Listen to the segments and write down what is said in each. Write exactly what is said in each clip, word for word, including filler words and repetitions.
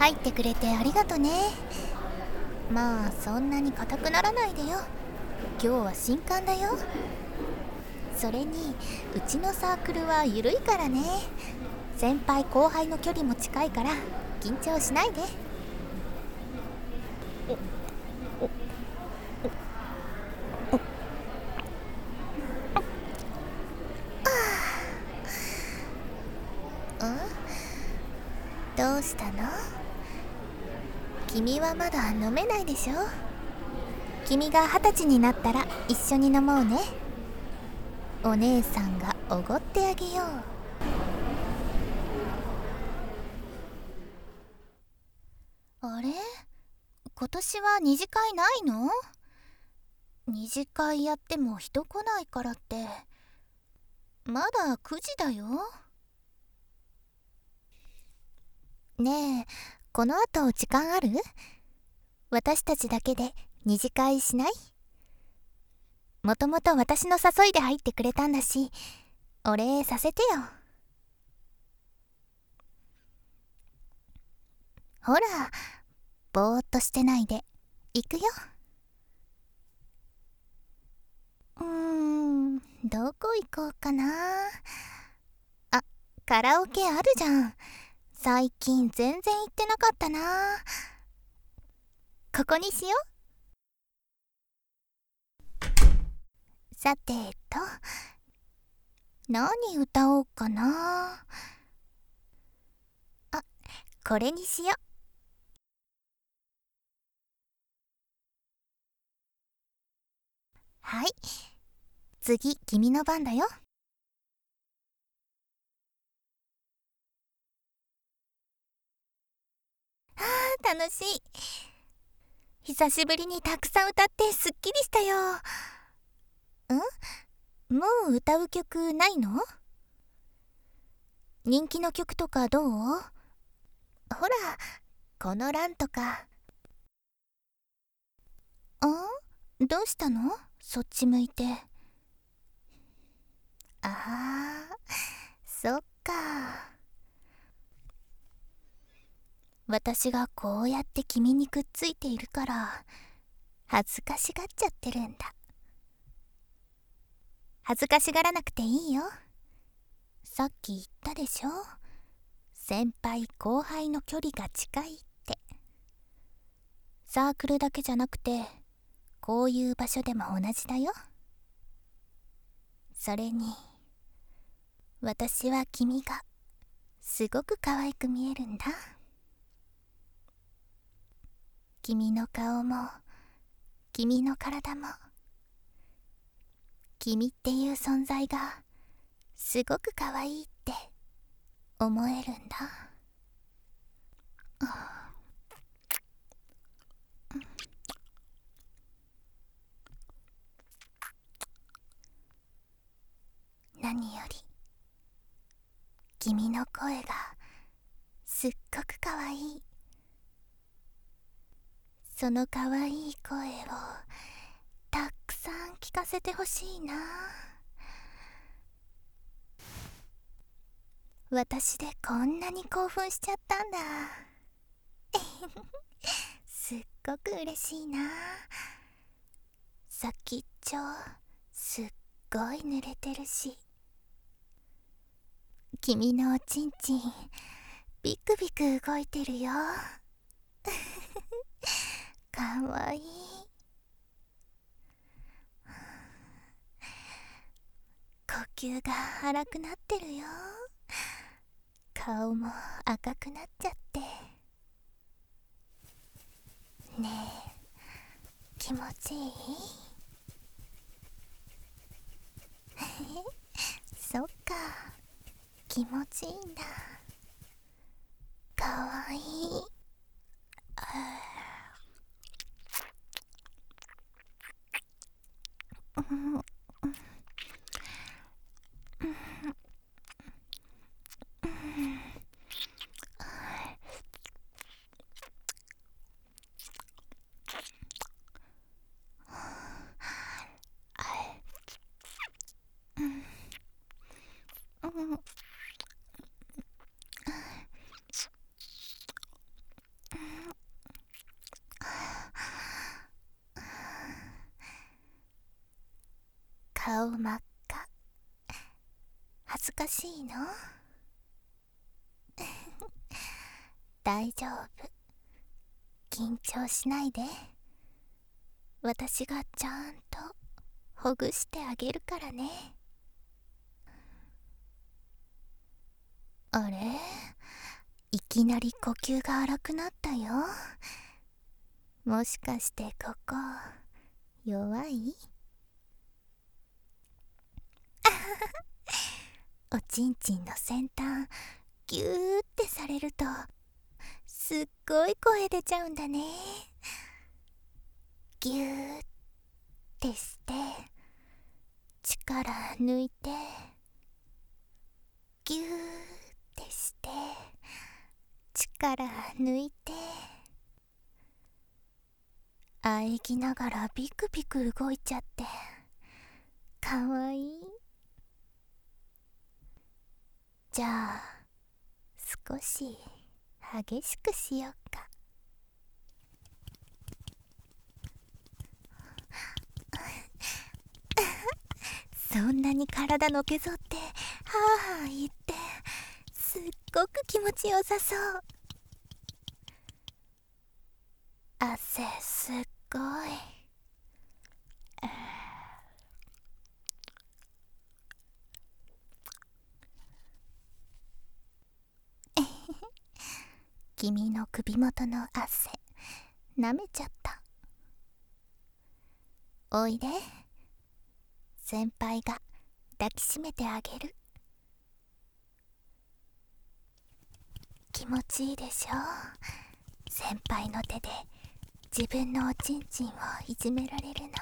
入ってくれてありがとね。まあそんなに硬くならないでよ。今日は新刊だよ。それにうちのサークルは緩いからね。先輩後輩の距離も近いから緊張しないで。おおおおどうしたの？君はまだ飲めないでしょ。君が二十歳になったら一緒に飲もうね。お姉さんがおごってあげよう。あれ？今年は二次会ないの？二次会やっても人来ないからってまだくじだよ。ねえ、この後時間ある？私たちだけで二次会しない？もともと私の誘いで入ってくれたんだし、お礼させてよ。ほら、ぼーっとしてないで行くよ。うーん、どこ行こうかな。あ、カラオケあるじゃん。最近全然行ってなかったな。ここにしよう。さてと、何歌おうかな。あ、これにしよう。はい、次君の番だよ。あー、楽しい。久しぶりにたくさん歌ってすっきりしたよ。ん？もう歌う曲ないの？人気の曲とかどう？ほら、この欄とか。ん？どうしたの？そっち向いて。あー、そっか。私がこうやって君にくっついているから恥ずかしがっちゃってるんだ。恥ずかしがらなくていいよ。さっき言ったでしょ。先輩後輩の距離が近いって。サークルだけじゃなくてこういう場所でも同じだよ。それに私は君がすごく可愛く見えるんだ。君の顔も君の体も君っていう存在がすごく可愛いって思えるんだ。何より君の声がすっごく可愛い。その可愛い声をたくさん聞かせてほしいな。私でこんなに興奮しちゃったんだ。すっごく嬉しいな。先っちょすっごい濡れてるし、君のおちんちんビクビク動いてるよ。かわいい。呼吸が荒くなってるよ。顔も赤くなっちゃって。ねえ、気持ちいい？そっか、気持ちいいんだ。かわいい。うん顔真っ赤。恥ずかしいの？大丈夫、緊張しないで。私がちゃんとほぐしてあげるからね。あれ、いきなり呼吸が荒くなったよ。もしかしてここ弱い？おちんちんの先端ギューってされるとすっごい声出ちゃうんだね。ギューってして力抜いて、ギューってして力抜いて、喘ぎながらビクビク動いちゃってかわいい。じゃあ少し激しくしようか。そんなに体のけぞってはあはあ言ってすっごく気持ちよさそう。汗すっごい。君の首元の汗舐めちゃった。おいで、先輩が抱きしめてあげる。気持ちいいでしょ？先輩の手で自分のおちんちんをいじめられるの。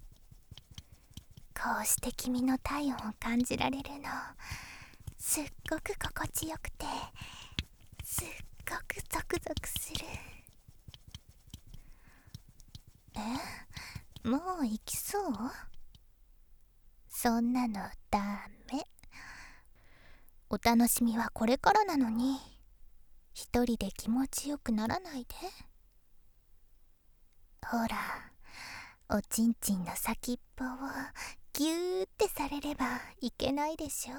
こうして君の体温を感じられるのすっごく心地よくて、すっごくゾクゾクする。え、もう行きそう？そんなのダメ。お楽しみはこれからなのに一人で気持ちよくならないで。ほら、おちんちんの先っぽをギューってされればいけないでしょ。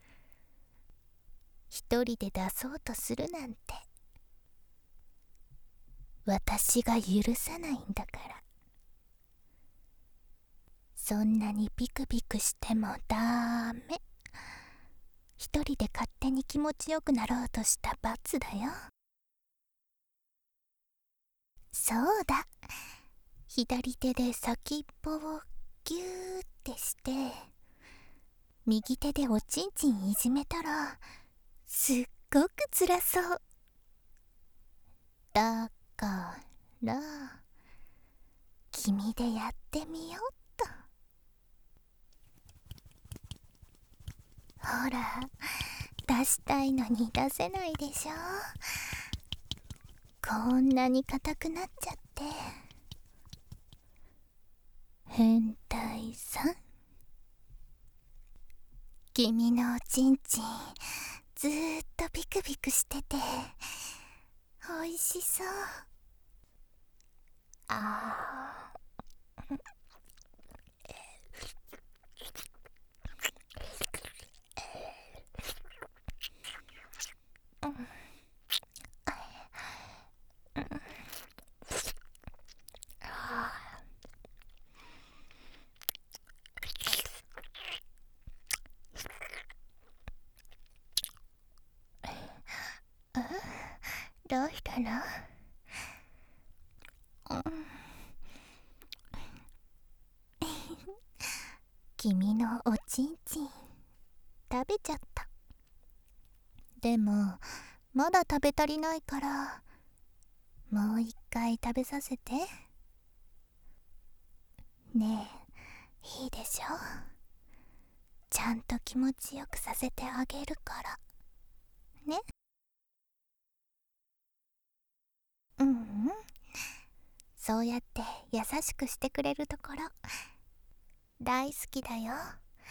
一人で出そうとするなんて私が許さないんだから。そんなにビクビクしてもダメ。一人で勝手に気持ちよくなろうとした罰だよ。そうだ、左手で先っぽをギューってして右手でおちんちんいじめたらすっごく辛そう。だから君でやってみようっと。ほら、出したいのに出せないでしょ。こんなに硬くなっちゃって。変態さん、君のおちんちんずーっとビクビクしてておいしそう。あーどうしたの？君のおちんちん食べちゃった。でもまだ食べ足りないからもう一回食べさせて。ねえ、いいでしょ？ちゃんと気持ちよくさせてあげるからね。うんうん、そうやって優しくしてくれるところ大好きだよ。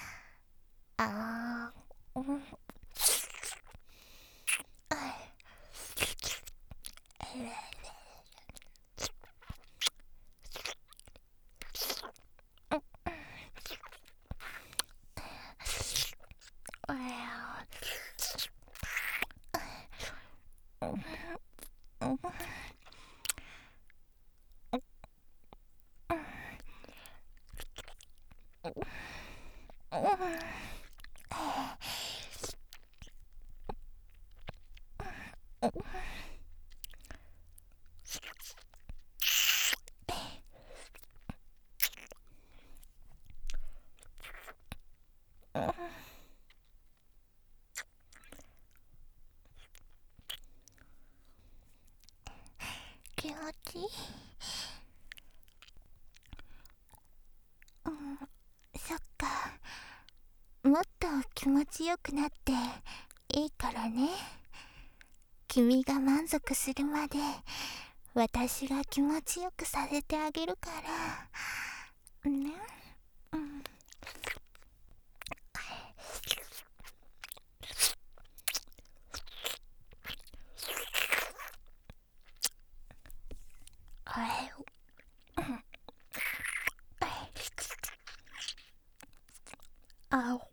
あー、うん、 気持ちいい。うん、そっか。もっと気持ちよくなっていいからね。君が満足するまで私が気持ちよくさせてあげるからね。うん。あお。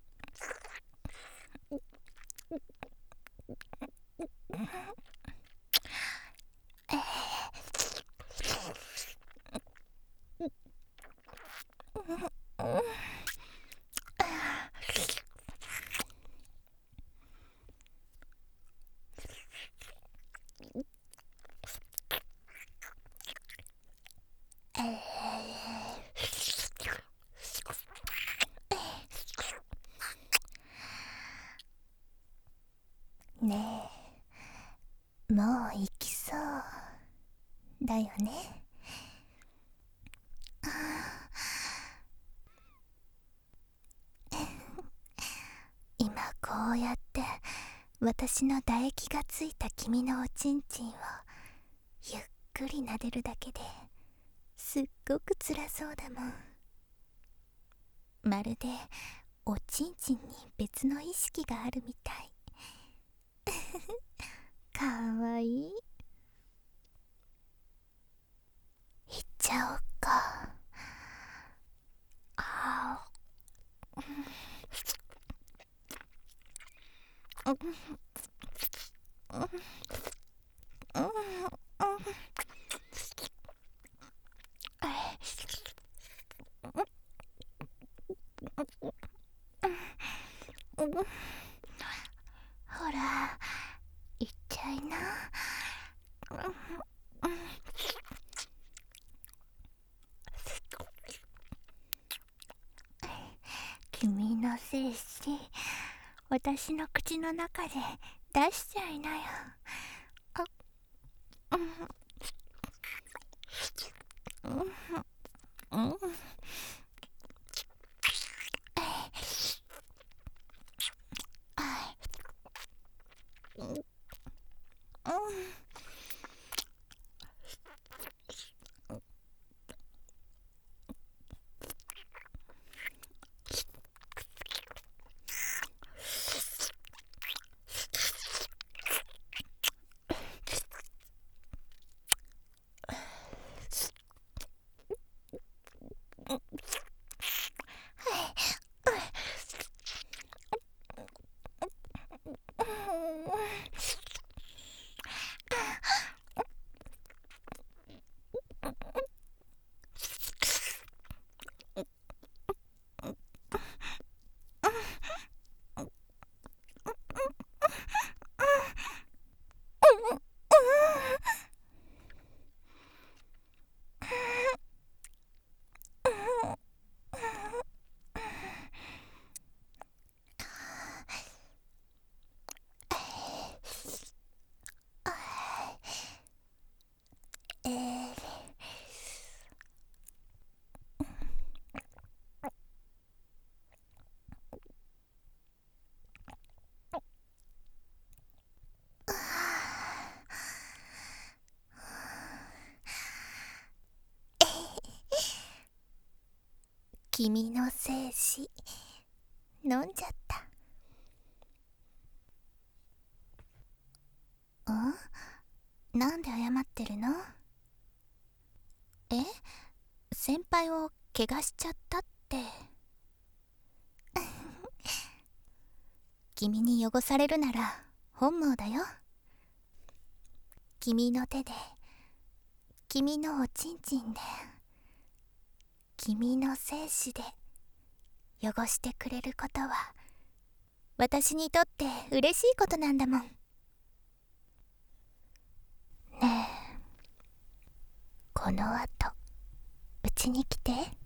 ねえ、もう行きそうだよね。今こうやって私の唾液がついた君のおちんちんをゆっくり撫でるだけですっごく辛そうだもん。まるでおちんちんに別の意識があるみたい。かわいい。いっちゃおっか。あー、うん、うん、うん、うん、うん、ほらいっちゃいな。君の精子私の口の中で出しちゃいなよ。あ、うん、うん、うん、うん、うん。えー、君の精子飲んじゃった。ん？なんで謝ってるの？え？先輩を怪我しちゃったって。 君に汚されるなら本望だよ。君の手で、君のおちんちんで、君の精子で汚してくれることは私にとって嬉しいことなんだもん。ねえ、このあとうちに来て。